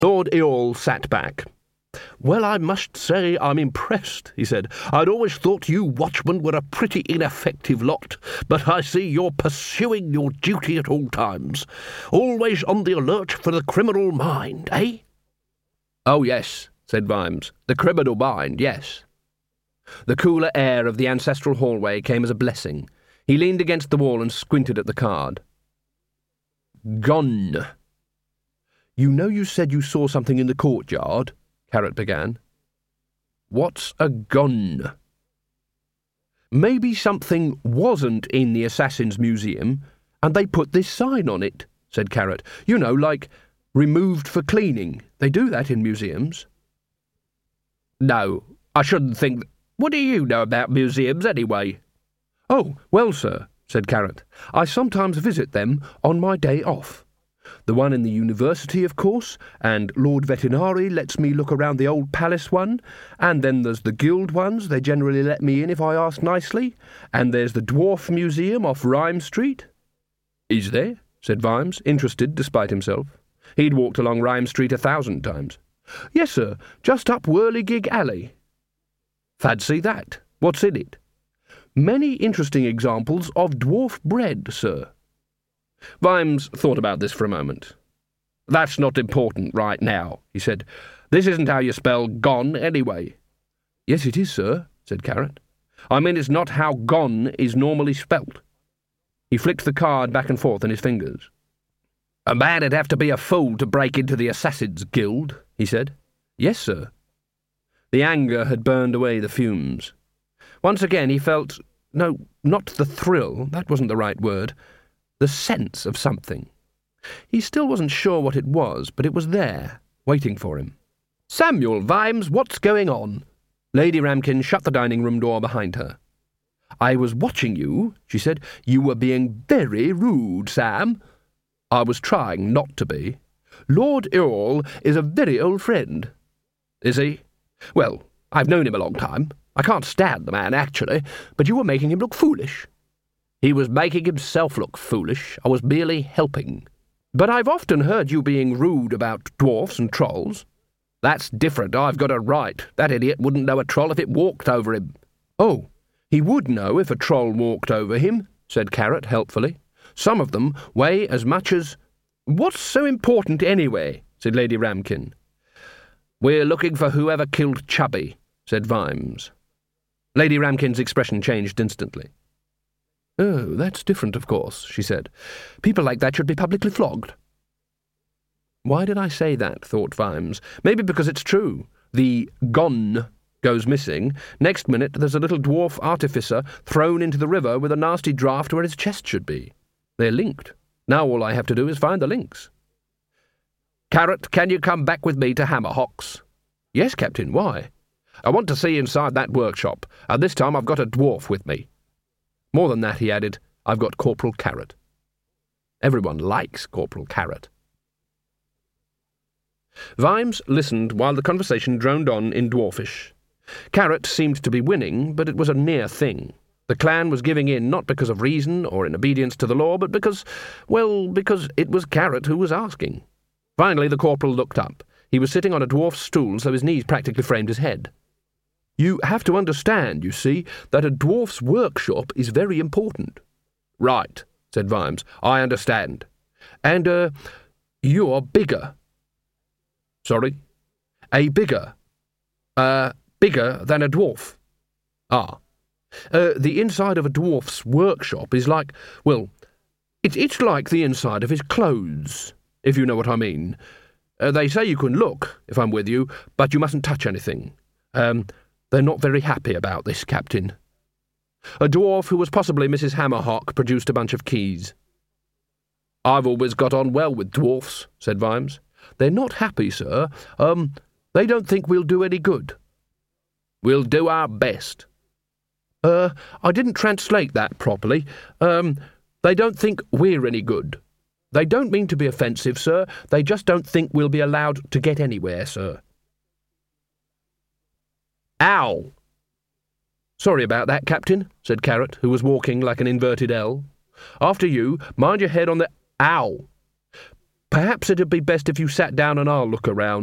Lord Eorl sat back. "Well, I must say I'm impressed," he said. "I'd always thought you watchmen were a pretty ineffective lot, but I see you're pursuing your duty at all times. Always on the alert for the criminal mind, eh?" "Oh, yes," said Vimes. "The criminal mind, yes." The cooler air of the ancestral hallway came as a blessing. He leaned against the wall and squinted at the card. "Gone." "You know you said you saw something in the courtyard?" Carrot began. "What's a gun?" "Maybe something wasn't in the Assassin's Museum, and they put this sign on it," said Carrot. "You know, like, removed for cleaning. They do that in museums." "No, I shouldn't think... What do you know about museums, anyway?" "Oh, well, sir," said Carrot, "I sometimes visit them on my day off. The one in the university, of course, and Lord Vetinari lets me look around the old palace one, and then there's the guild ones, they generally let me in if I ask nicely, and there's the Dwarf Museum off Rhyme Street." "Is there?" said Vimes, interested despite himself. He'd walked along Rhyme Street 1,000 times. "Yes, sir, just up Whirligig Alley." "Fancy that. What's in it?" "Many interesting examples of dwarf bread, sir." Vimes thought about this for a moment. "That's not important right now," he said. "This isn't how you spell gone, anyway." "Yes, it is, sir," said Carrot. "I mean, it's not how gone is normally spelt." He flicked the card back and forth in his fingers. "A man'd have to be a fool to break into the Assassin's Guild," he said. "Yes, sir." The anger had burned away the fumes. Once again he felt, no, not the thrill, that wasn't the right word, the sense of something. He still wasn't sure what it was, but it was there, waiting for him. "Samuel Vimes, what's going on?" Lady Ramkin shut the dining-room door behind her. "I was watching you," she said. "You were being very rude, Sam." "I was trying not to be." "Lord Eorl is a very old friend." "Is he? Well, I've known him a long time. I can't stand the man, actually, but you were making him look foolish." "He was making himself look foolish. I was merely helping." "But I've often heard you being rude about dwarfs and trolls." "That's different. I've got a right. That idiot wouldn't know a troll if it walked over him." "Oh, he would know if a troll walked over him," said Carrot helpfully. "Some of them weigh as much as—" "What's so important anyway?" said Lady Ramkin. "We're looking for whoever killed Chubby," said Vimes. Lady Ramkin's expression changed instantly. "Oh, that's different, of course," she said. "People like that should be publicly flogged." Why did I say that, thought Vimes. Maybe because it's true. The gon goes missing. Next minute there's a little dwarf artificer thrown into the river with a nasty draught where his chest should be. They're linked. Now all I have to do is find the links. "Carrot, can you come back with me to Hammerhocks?" "Yes, Captain, why?" "I want to see inside that workshop, and this time I've got a dwarf with me." More than that, he added, "I've got Corporal Carrot." Everyone likes Corporal Carrot. Vimes listened while the conversation droned on in Dwarfish. Carrot seemed to be winning, but it was a near thing. The clan was giving in not because of reason or in obedience to the law, but because it was Carrot who was asking. Finally, the corporal looked up. He was sitting on a dwarf's stool, so his knees practically framed his head. "You have to understand, you see, that a dwarf's workshop is very important." "Right," said Vimes. "I understand." "And, you're bigger." "Sorry?" Bigger than a dwarf." "Ah. The inside of a dwarf's workshop is like, well, it's like the inside of his clothes, if you know what I mean. They say you can look, if I'm with you, but you mustn't touch anything. They're not very happy about this, Captain." A dwarf who was possibly Mrs. Hammerhock produced a bunch of keys. "I've always got on well with dwarfs," said Vimes. "They're not happy, sir. They don't think we'll do any good." "We'll do our best." I didn't translate that properly. They don't think we're any good. They don't mean to be offensive, sir. They just don't think we'll be allowed to get anywhere, sir." "Ow!" "Sorry about that, Captain," said Carrot, who was walking like an inverted L. "After you, mind your head on the—" "Ow!" Perhaps it'd be best if you sat down and I'll look around.